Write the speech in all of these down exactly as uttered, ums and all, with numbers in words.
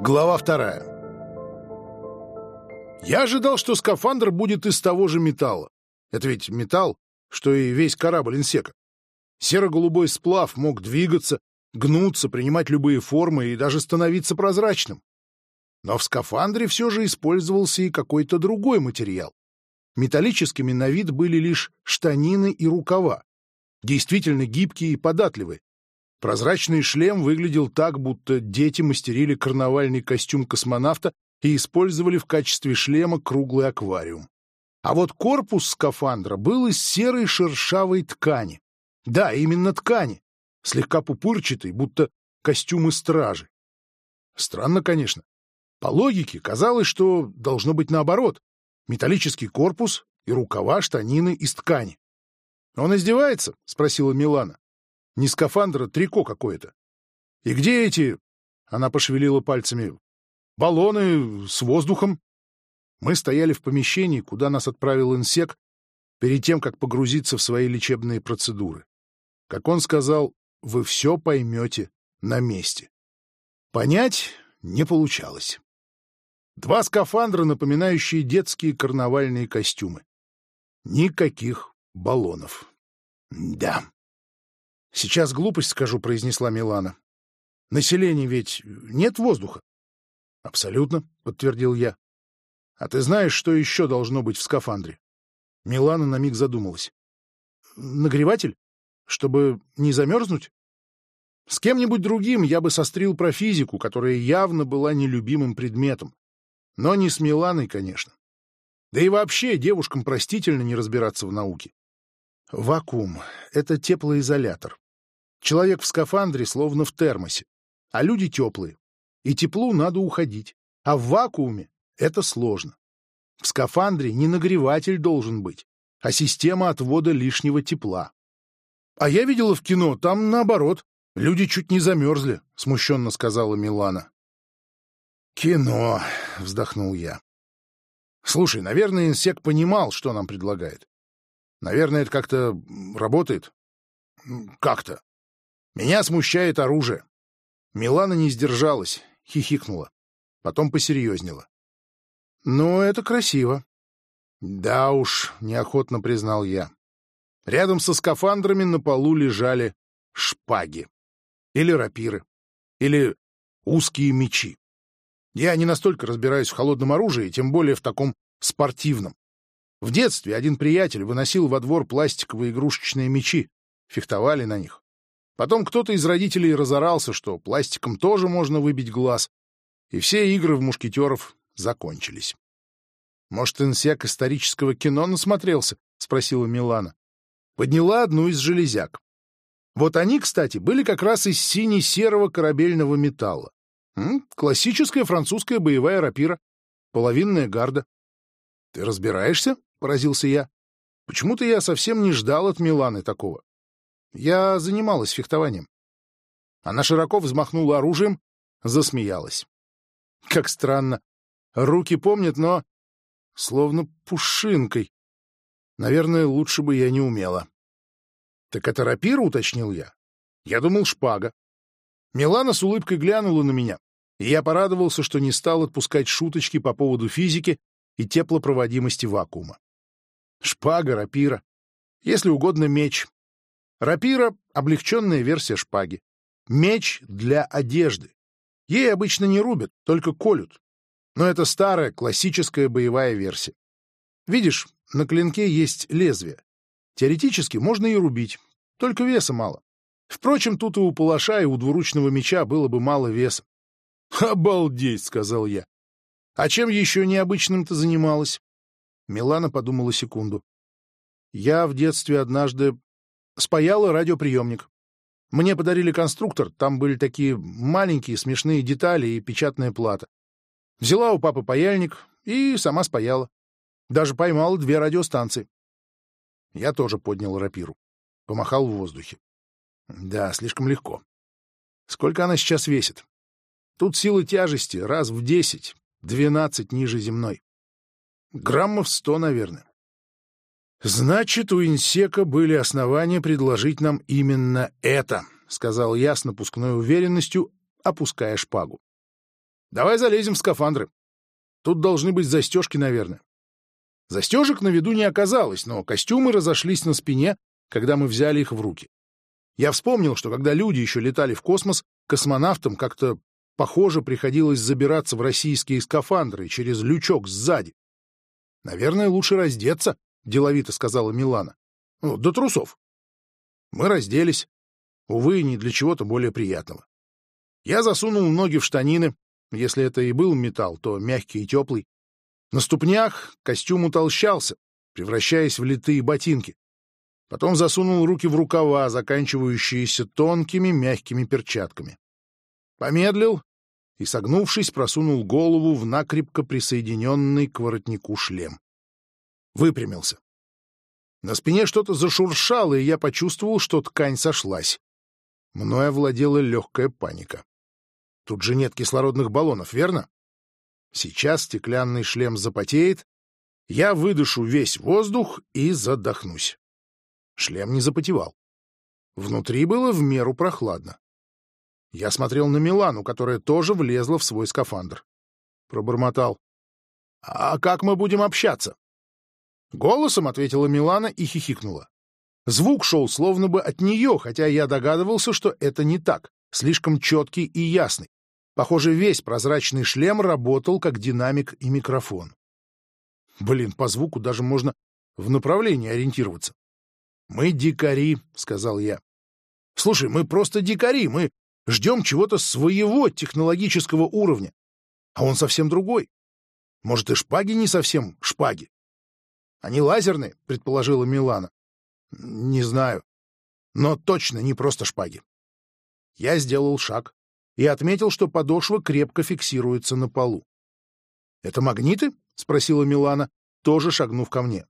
Глава вторая. Я ожидал, что скафандр будет из того же металла. Это ведь металл, что и весь корабль Инсека. Серо-голубой сплав мог двигаться, гнуться, принимать любые формы и даже становиться прозрачным. Но в скафандре все же использовался и какой-то другой материал. Металлическими на вид были лишь штанины и рукава, действительно гибкие и податливые. Прозрачный шлем выглядел так, будто дети мастерили карнавальный костюм космонавта и использовали в качестве шлема круглый аквариум. А вот корпус скафандра был из серой шершавой ткани. Да, именно ткани, слегка пупырчатой, будто костюмы стражи. Странно, конечно. По логике казалось, что должно быть наоборот. Металлический корпус и рукава штанины из ткани. «Он издевается?» — спросила Милана. «Не скафандр, а трико какое-то. И где эти...» — она пошевелила пальцами. «Баллоны с воздухом?» Мы стояли в помещении, куда нас отправил Инсек, перед тем, как погрузиться в свои лечебные процедуры. Как он сказал, вы все поймете на месте. Понять не получалось. Два скафандра, напоминающие детские карнавальные костюмы. Никаких баллонов. Да. «Сейчас глупость скажу», — произнесла Милана. «Население ведь нет воздуха». «Абсолютно», — подтвердил я. «А ты знаешь, что еще должно быть в скафандре?» Милана на миг задумалась. «Нагреватель? Чтобы не замерзнуть?» С кем-нибудь другим я бы сострил про физику, которая явно была нелюбимым предметом. Но не с Миланой, конечно. Да и вообще девушкам простительно не разбираться в науке. Вакуум — это теплоизолятор. Человек в скафандре словно в термосе, а люди теплые. И теплу надо уходить. А в вакууме это сложно. В скафандре не нагреватель должен быть, а система отвода лишнего тепла. А я видела в кино, там наоборот. Люди чуть не замерзли, — смущенно сказала Милана. «Кино», — вздохнул я. «Слушай, наверное, Инсек понимал, что нам предлагает. Наверное, это как-то работает. Как-то. Меня смущает оружие». Милана не сдержалась, хихикнула. Потом посерьезнела. «Ну, это красиво». «Да уж», — неохотно признал я. Рядом со скафандрами на полу лежали шпаги. Или рапиры. Или узкие мечи. Я не настолько разбираюсь в холодном оружии, тем более в таком спортивном. В детстве один приятель выносил во двор пластиковые игрушечные мечи. Фехтовали на них. Потом кто-то из родителей разорался, что пластиком тоже можно выбить глаз. И все игры в мушкетеров закончились. «Может, Инсек исторического кино насмотрелся?» — спросила Милана. Подняла одну из железяк. Вот они, кстати, были как раз из сине-серого корабельного металла. М? Классическая французская боевая рапира. Половинная гарда. «Ты разбираешься?» — поразился я. Почему-то я совсем не ждал от Миланы такого. Я занималась фехтованием. Она широко взмахнула оружием, засмеялась. Как странно. Руки помнят, но словно пушинкой. Наверное, лучше бы я не умела. «Так это рапира?» — уточнил я. Я думал, шпага. Милана с улыбкой глянула на меня, и я порадовался, что не стал отпускать шуточки по поводу физики и теплопроводимости вакуума. Шпага, рапира. Если угодно, меч. Рапира — облегченная версия шпаги. Меч для одежды. Ей обычно не рубят, только колют. Но это старая, классическая боевая версия. Видишь, на клинке есть лезвие. Теоретически можно и рубить, только веса мало. Впрочем, тут и у палаша, и у двуручного меча было бы мало веса. «Обалдеть!» — сказал я. «А чем еще необычным ты занималась?» Милана подумала секунду. «Я в детстве однажды спаяла радиоприемник. Мне подарили конструктор, там были такие маленькие смешные детали и печатная плата. Взяла у папы паяльник и сама спаяла. Даже поймала две радиостанции». Я тоже поднял рапиру. Помахал в воздухе. Да, слишком легко. Сколько она сейчас весит? Тут сила тяжести раз в десять, двенадцать ниже земной. Граммов сто, наверное. Значит, у Инсека были основания предложить нам именно это, сказал я с напускной уверенностью, опуская шпагу. Давай залезем в скафандры. Тут должны быть застежки, наверное. Застежек на виду не оказалось, но костюмы разошлись на спине, когда мы взяли их в руки. Я вспомнил, что когда люди еще летали в космос, космонавтам как-то, похоже, приходилось забираться в российские скафандры через лючок сзади. «Наверное, лучше раздеться», — деловито сказала Милана. «Ну, до трусов». Мы разделись. Увы, не для чего-то более приятного. Я засунул ноги в штанины. Если это и был металл, то мягкий и теплый. На ступнях костюм утолщался, превращаясь в литые ботинки. Потом засунул руки в рукава, заканчивающиеся тонкими мягкими перчатками. Помедлил и, согнувшись, просунул голову в накрепко присоединенный к воротнику шлем. Выпрямился. На спине что-то зашуршало, и я почувствовал, что ткань сошлась. Мною овладела легкая паника. Тут же нет кислородных баллонов, верно? Сейчас стеклянный шлем запотеет, я выдышу весь воздух и задохнусь. Шлем не запотевал. Внутри было в меру прохладно. Я смотрел на Милану, которая тоже влезла в свой скафандр. Пробормотал. «А как мы будем общаться?» «Голосом», — ответила Милана и хихикнула. Звук шел словно бы от нее, хотя я догадывался, что это не так, слишком четкий и ясный. Похоже, весь прозрачный шлем работал как динамик и микрофон. Блин, по звуку даже можно в направлении ориентироваться. «Мы дикари», — сказал я. «Слушай, мы просто дикари, мы ждем чего-то своего технологического уровня. А он совсем другой. Может, и шпаги не совсем шпаги. Они лазерные», — предположила Милана. «Не знаю. Но точно не просто шпаги». Я сделал шаг и отметил, что подошва крепко фиксируется на полу. «Это магниты?» — спросила Милана, тоже шагнув ко мне.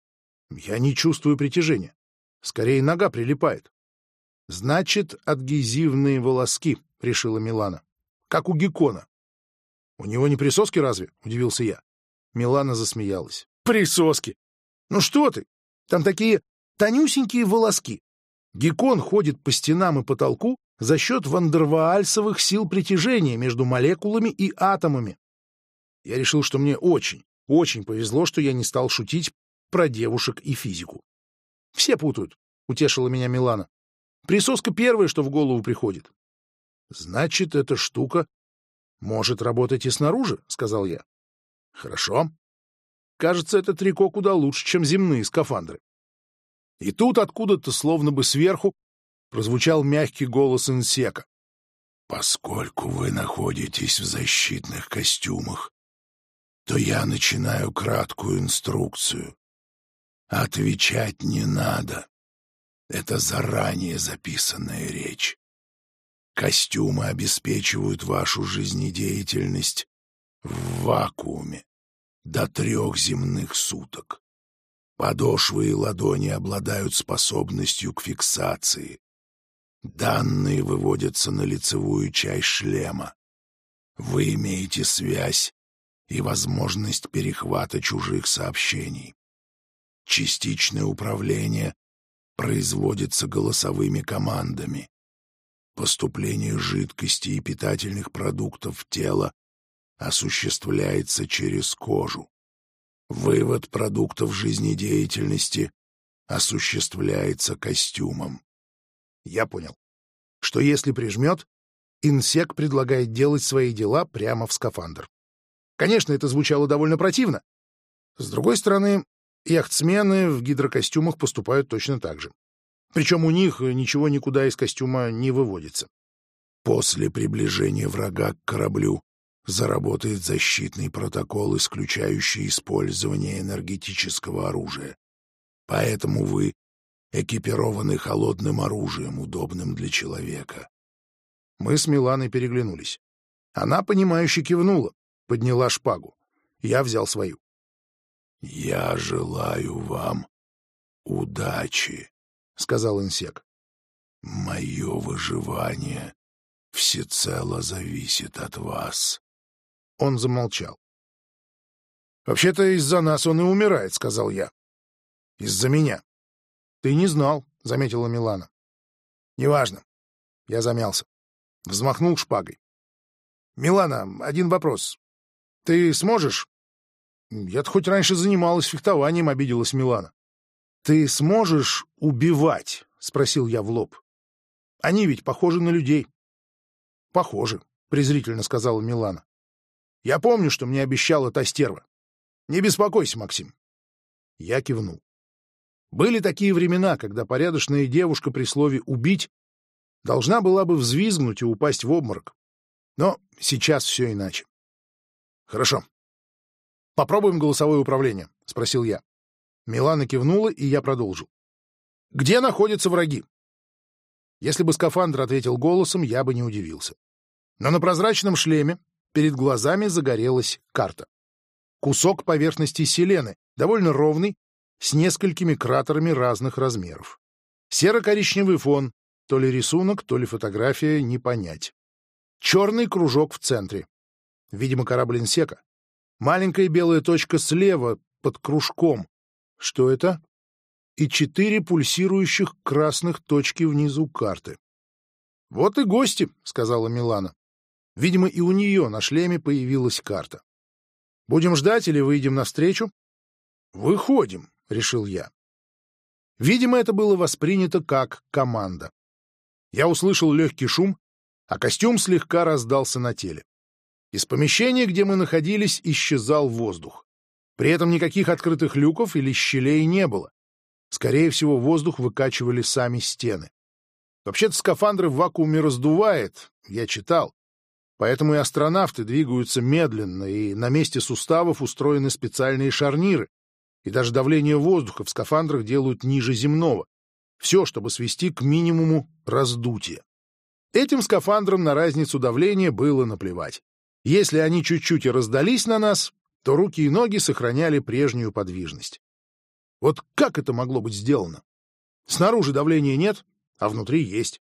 «Я не чувствую притяжения. Скорее, нога прилипает». «Значит, адгезивные волоски», — решила Милана. «Как у геккона». «У него не присоски разве?» — удивился я. Милана засмеялась. «Присоски! Ну что ты? Там такие тонюсенькие волоски. Геккон ходит по стенам и потолку за счет вандерваальсовых сил притяжения между молекулами и атомами». Я решил, что мне очень, очень повезло, что я не стал шутить про девушек и физику. «Все путают», — утешила меня Милана. «Присоска первое, что в голову приходит». «Значит, эта штука может работать и снаружи», — сказал я. «Хорошо. Кажется, это трико куда лучше, чем земные скафандры». И тут откуда-то, словно бы сверху, прозвучал мягкий голос Инсека. «Поскольку вы находитесь в защитных костюмах, то я начинаю краткую инструкцию. Отвечать не надо. Это заранее записанная речь. Костюмы обеспечивают вашу жизнедеятельность в вакууме до трех земных суток. Подошвы и ладони обладают способностью к фиксации. Данные выводятся на лицевую часть шлема. Вы имеете связь и возможность перехвата чужих сообщений. Частичное управление производится голосовыми командами. Поступление жидкости и питательных продуктов в тело осуществляется через кожу. Вывод продуктов жизнедеятельности осуществляется костюмом. Я понял, что если прижмет, Инсек предлагает делать свои дела прямо в скафандр. Конечно, это звучало довольно противно. С другой стороны, яхтсмены в гидрокостюмах поступают точно так же. Причем у них ничего никуда из костюма не выводится. После приближения врага к кораблю заработает защитный протокол, исключающий использование энергетического оружия. Поэтому вы экипированы холодным оружием, удобным для человека. Мы с Миланой переглянулись. Она, понимающе кивнула, подняла шпагу. Я взял свою. «Я желаю вам удачи», — сказал Инсек. «Мое выживание всецело зависит от вас». Он замолчал. «Вообще-то из-за нас он и умирает», — сказал я. «Из-за меня». «Ты не знал», — заметила Милана. «Неважно». Я замялся. Взмахнул шпагой. Милана, один вопрос. Ты сможешь? Я-то хоть раньше занималась фехтованием, обиделась Милана. Ты сможешь убивать? Спросил я в лоб. Они ведь похожи на людей. Похожи, презрительно сказала Милана. Я помню, что мне обещала та стерва. Не беспокойся, Максим. Я кивнул. Были такие времена, когда порядочная девушка при слове «убить» должна была бы взвизгнуть и упасть в обморок. Но сейчас все иначе. Хорошо. Попробуем голосовое управление, — спросил я. Милана кивнула, и я продолжил. Где находятся враги? Если бы скафандр ответил голосом, я бы не удивился. Но на прозрачном шлеме перед глазами загорелась карта. Кусок поверхности Селены, довольно ровный, с несколькими кратерами разных размеров. Серо-коричневый фон, то ли рисунок, то ли фотография, не понять. Черный кружок в центре. Видимо, корабль Инсека. Маленькая белая точка слева, под кружком. Что это? И четыре пульсирующих красных точки внизу карты. «Вот и гости», — сказала Милана. Видимо, и у нее на шлеме появилась карта. «Будем ждать или выйдем навстречу?» «Выходим», — решил я. Видимо, это было воспринято как команда. Я услышал легкий шум, а костюм слегка раздался на теле. Из помещения, где мы находились, исчезал воздух. При этом никаких открытых люков или щелей не было. Скорее всего, воздух выкачивали сами стены. Вообще-то скафандры в вакууме раздувает, я читал. Поэтому и астронавты двигаются медленно, и на месте суставов устроены специальные шарниры, и даже давление воздуха в скафандрах делают ниже земного. Все, чтобы свести к минимуму раздутие. Этим скафандрам на разницу давления было наплевать. Если они чуть-чуть и раздались на нас, то руки и ноги сохраняли прежнюю подвижность. Вот как это могло быть сделано? Снаружи давления нет, а внутри есть.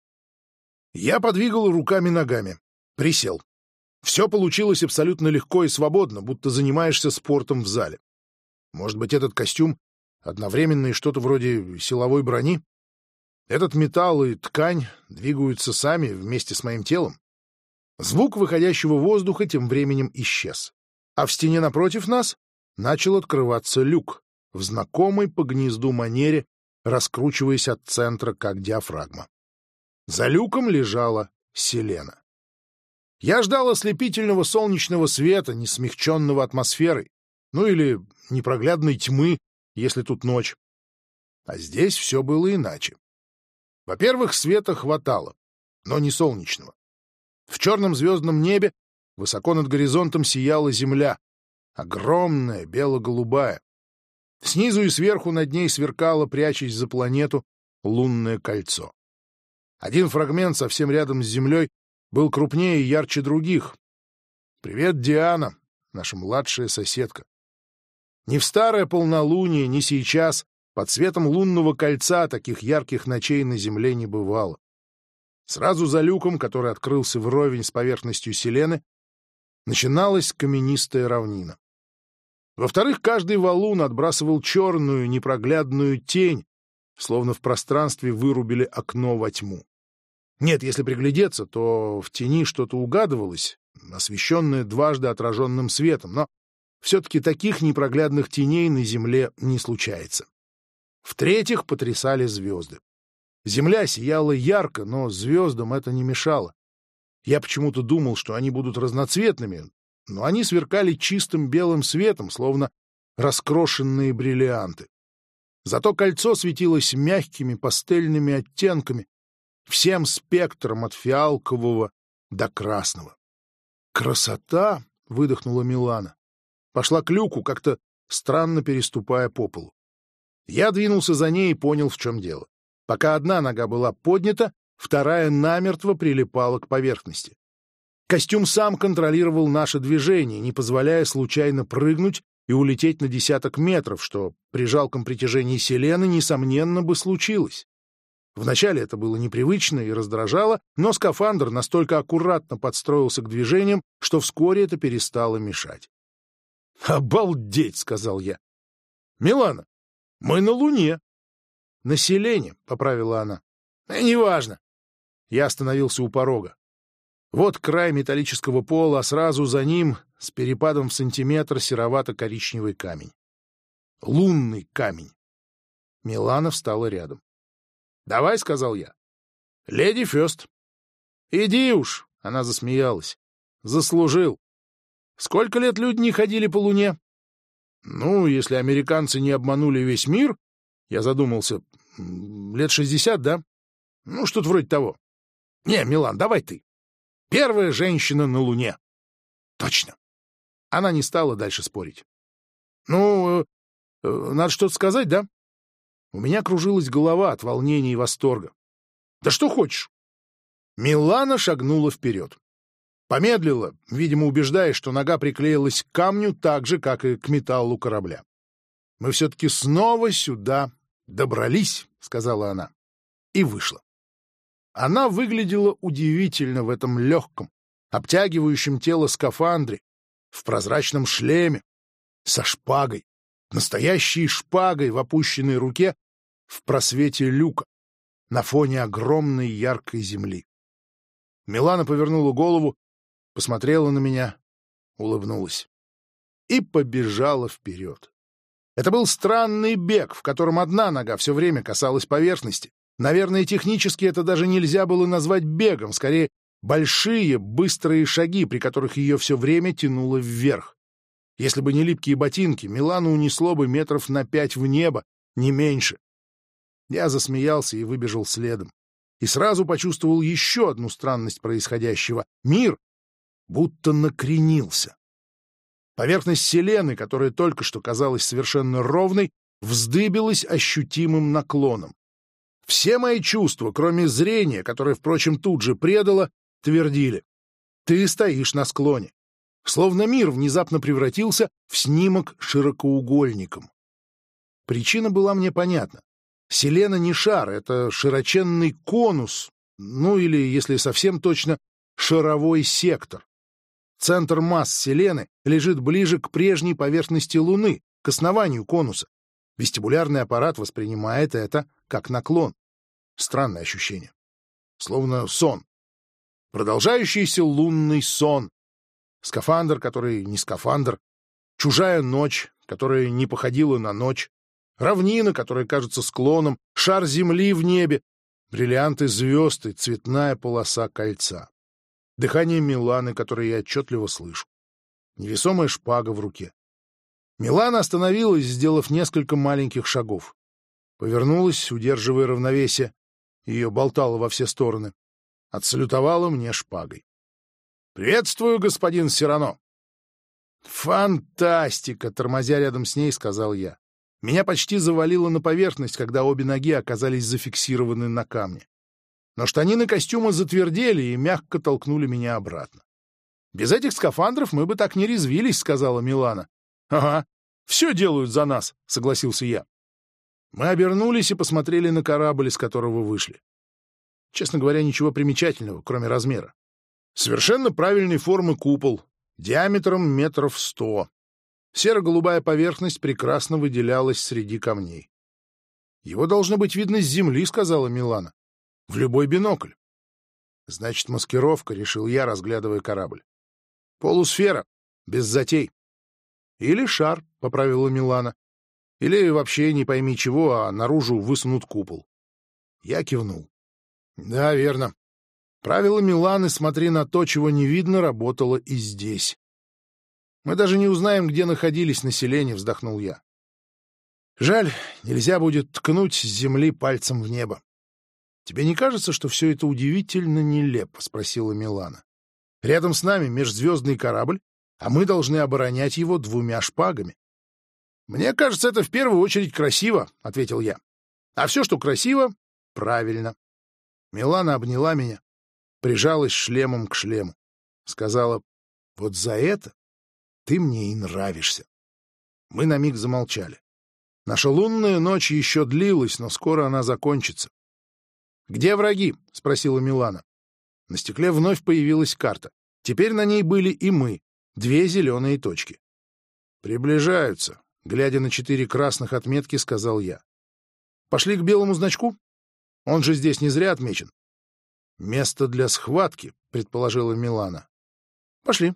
Я подвигал руками-ногами, присел. Все получилось абсолютно легко и свободно, будто занимаешься спортом в зале. Может быть, этот костюм одновременно и что-то вроде силовой брони? Этот металл и ткань двигаются сами вместе с моим телом. Звук выходящего воздуха тем временем исчез. А в стене напротив нас начал открываться люк в знакомой по гнезду манере, раскручиваясь от центра, как диафрагма. За люком лежала Селена. Я ждал ослепительного солнечного света, не смягченного атмосферой, ну или непроглядной тьмы, если тут ночь. А здесь все было иначе. Во-первых, света хватало, но не солнечного. В черном звездном небе высоко над горизонтом сияла земля, огромная, бело-голубая. Снизу и сверху над ней сверкало, прячась за планету, лунное кольцо. Один фрагмент совсем рядом с землей был крупнее и ярче других. Привет, Диана, наша младшая соседка. Ни в старое полнолуние, ни сейчас под светом лунного кольца таких ярких ночей на Земле не бывало. Сразу за люком, который открылся вровень с поверхностью Селены, начиналась каменистая равнина. Во-вторых, каждый валун отбрасывал черную, непроглядную тень, словно в пространстве вырубили окно во тьму. Нет, если приглядеться, то в тени что-то угадывалось, освещенное дважды отраженным светом, но все-таки таких непроглядных теней на Земле не случается. В-третьих, потрясали звезды. Земля сияла ярко, но звездам это не мешало. Я почему-то думал, что они будут разноцветными, но они сверкали чистым белым светом, словно раскрошенные бриллианты. Зато кольцо светилось мягкими пастельными оттенками, всем спектром от фиалкового до красного. «Красота!» — выдохнула Милана. Пошла к люку, как-то странно переступая по полу. Я двинулся за ней и понял, в чем дело. Пока одна нога была поднята, вторая намертво прилипала к поверхности. Костюм сам контролировал наше движение, не позволяя случайно прыгнуть и улететь на десяток метров, что при жалком притяжении Селены, несомненно, бы случилось. Вначале это было непривычно и раздражало, но скафандр настолько аккуратно подстроился к движениям, что вскоре это перестало мешать. «Обалдеть!» — сказал я. «Милана, мы на Луне». «На Селене», — поправила она. «Неважно». Я остановился у порога. Вот край металлического пола, а сразу за ним, с перепадом в сантиметр, серовато-коричневый камень. Лунный камень. Милана встала рядом. «Давай», — сказал я. «Леди Фёст». «Иди уж», — она засмеялась. «Заслужил. Сколько лет люди не ходили по Луне?» «Ну, если американцы не обманули весь мир...» Я задумался. «Лет шестьдесят, да? Ну, что-то вроде того». «Не, Милан, давай ты. Первая женщина на Луне». «Точно». Она не стала дальше спорить. «Ну, э, э, надо что-то сказать, да?» У меня кружилась голова от волнения и восторга. «Да что хочешь». Милана шагнула вперед. Помедлила, видимо, убеждаясь, что нога приклеилась к камню так же, как и к металлу корабля. «Мы все-таки снова сюда добрались», — сказала она, и вышла. Она выглядела удивительно в этом легком, обтягивающем тело скафандре, в прозрачном шлеме, со шпагой, настоящей шпагой в опущенной руке в просвете люка, на фоне огромной яркой земли. Милана повернула голову, посмотрела на меня, улыбнулась и побежала вперед. Это был странный бег, в котором одна нога все время касалась поверхности. Наверное, технически это даже нельзя было назвать бегом, скорее, большие, быстрые шаги, при которых ее все время тянуло вверх. Если бы не липкие ботинки, Милану унесло бы метров на пять в небо, не меньше. Я засмеялся и выбежал следом. И сразу почувствовал еще одну странность происходящего. Мир будто накренился. Поверхность Селены, которая только что казалась совершенно ровной, вздыбилась ощутимым наклоном. Все мои чувства, кроме зрения, которое, впрочем, тут же предало, твердили: ты стоишь на склоне. Словно мир внезапно превратился в снимок широкоугольником. Причина была мне понятна. Селена не шар, это широченный конус, ну или, если совсем точно, шаровой сектор. Центр масс Селены лежит ближе к прежней поверхности Луны, к основанию конуса. Вестибулярный аппарат воспринимает это как наклон. Странное ощущение. Словно сон. Продолжающийся лунный сон. Скафандр, который не скафандр. Чужая ночь, которая не походила на ночь. Равнина, которая кажется склоном. Шар земли в небе. Бриллианты звезд и цветная полоса кольца. Дыхание Миланы, которое я отчетливо слышу. Невесомая шпага в руке. Милана остановилась, сделав несколько маленьких шагов. Повернулась, удерживая равновесие. Ее болтало во все стороны. Отсалютовала мне шпагой. «Приветствую, господин Сирано!» «Фантастика!» — тормозя рядом с ней, сказал я. Меня почти завалило на поверхность, когда обе ноги оказались зафиксированы на камне. Но штанины костюма затвердели и мягко толкнули меня обратно. «Без этих скафандров мы бы так не резвились», — сказала Милана. «Ага, все делают за нас», — согласился я. Мы обернулись и посмотрели на корабль, из которого вышли. Честно говоря, ничего примечательного, кроме размера. Совершенно правильной формы купол, диаметром метров сто. Серо-голубая поверхность прекрасно выделялась среди камней. «Его должно быть видно с земли», — сказала Милана. «В любой бинокль». «Значит, маскировка», — решил я, разглядывая корабль. «Полусфера, без затей». «Или шар», — поправила Милана. «Или вообще не пойми чего, а наружу высунут купол». Я кивнул. «Да, верно. Правило Миланы «смотри на то, чего не видно» работало и здесь. Мы даже не узнаем, где находились население», — вздохнул я. «Жаль, нельзя будет ткнуть с земли пальцем в небо». «Тебе не кажется, что все это удивительно нелепо?» — спросила Милана. «Рядом с нами межзвездный корабль, а мы должны оборонять его двумя шпагами». «Мне кажется, это в первую очередь красиво», — ответил я. «А все, что красиво, правильно». Милана обняла меня, прижалась шлемом к шлему. Сказала: «Вот за это ты мне и нравишься». Мы на миг замолчали. Наша лунная ночь еще длилась, но скоро она закончится. «Где враги?» — спросила Милана. На стекле вновь появилась карта. Теперь на ней были и мы, две зеленые точки. «Приближаются», — глядя на четыре красных отметки, сказал я. «Пошли к белому значку? Он же здесь не зря отмечен». «Место для схватки», — предположила Милана. «Пошли».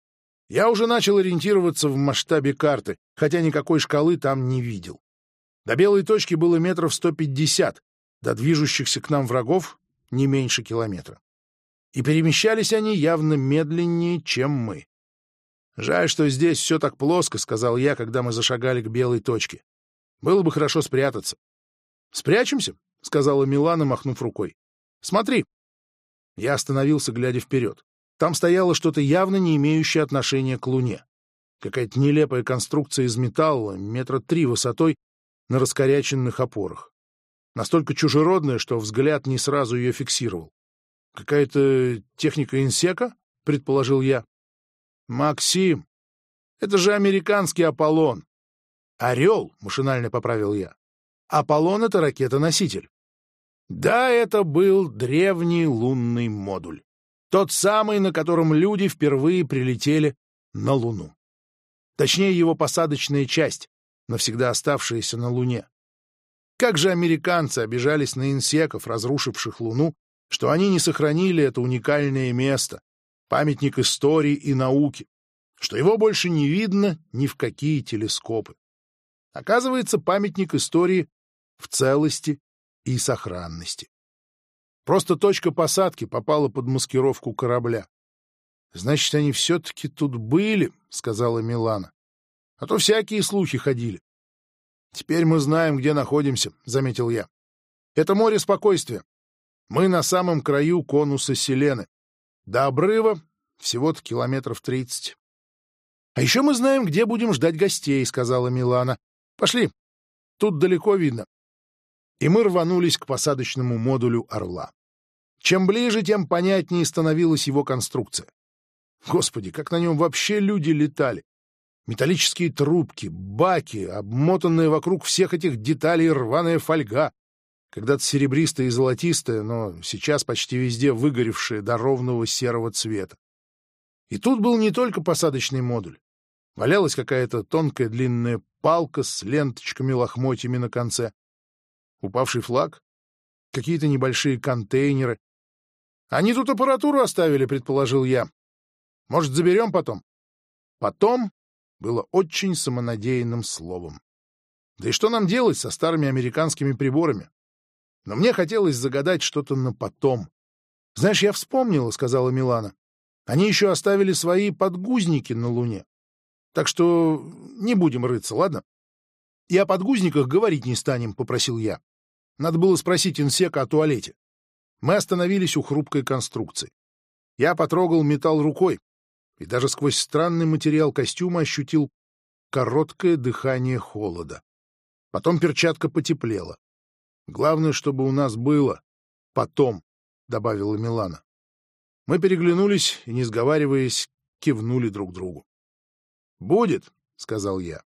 Я уже начал ориентироваться в масштабе карты, хотя никакой шкалы там не видел. До белой точки было метров сто пятьдесят, до движущихся к нам врагов — не меньше километра. И перемещались они явно медленнее, чем мы. «Жаль, что здесь все так плоско», — сказал я, когда мы зашагали к белой точке. «Было бы хорошо спрятаться». «Спрячемся?» — сказала Милана, махнув рукой. «Смотри». Я остановился, глядя вперед. Там стояло что-то явно не имеющее отношения к Луне. Какая-то нелепая конструкция из металла, метра три высотой, на раскоряченных опорах. Настолько чужеродная, что взгляд не сразу ее фиксировал. «Какая-то техника инсека?» — предположил я. «Максим, это же американский Аполлон». «Орел», — машинально поправил я. «Аполлон — это ракета-носитель». Да, это был древний лунный модуль. Тот самый, на котором люди впервые прилетели на Луну. Точнее, его посадочная часть, навсегда оставшаяся на Луне. Как же американцы обижались на инсеков, разрушивших Луну, что они не сохранили это уникальное место, памятник истории и науки, что его больше не видно ни в какие телескопы. Оказывается, памятник истории в целости и сохранности. Просто точка посадки попала под маскировку корабля. «Значит, они все-таки тут были», — сказала Милана. «А то всякие слухи ходили». «Теперь мы знаем, где находимся», — заметил я. «Это море спокойствия. Мы на самом краю конуса Селены. До обрыва всего-то километров тридцать». «А еще мы знаем, где будем ждать гостей», — сказала Милана. «Пошли. Тут далеко видно». И мы рванулись к посадочному модулю «Орла». Чем ближе, тем понятнее становилась его конструкция. Господи, как на нем вообще люди летали! Металлические трубки, баки, обмотанные вокруг всех этих деталей рваная фольга, когда-то серебристая и золотистая, но сейчас почти везде выгоревшая до ровного серого цвета. И тут был не только посадочный модуль. Валялась какая-то тонкая длинная палка с ленточками-лохмотьями на конце. Упавший флаг, какие-то небольшие контейнеры. «Они тут аппаратуру оставили», — предположил я. «Может, заберем потом?» «Потом» было очень самонадеянным словом. Да и что нам делать со старыми американскими приборами? Но мне хотелось загадать что-то на потом. «Знаешь, я вспомнила», — сказала Милана. «Они еще оставили свои подгузники на Луне. Так что не будем рыться, ладно?» «И о подгузниках говорить не станем», — попросил я. Надо было спросить инсека о туалете. Мы остановились у хрупкой конструкции. Я потрогал металл рукой и даже сквозь странный материал костюма ощутил короткое дыхание холода. Потом перчатка потеплела. «Главное, чтобы у нас было потом», — добавила Милана. Мы переглянулись и, не сговариваясь, кивнули друг другу. «Будет», — сказал я.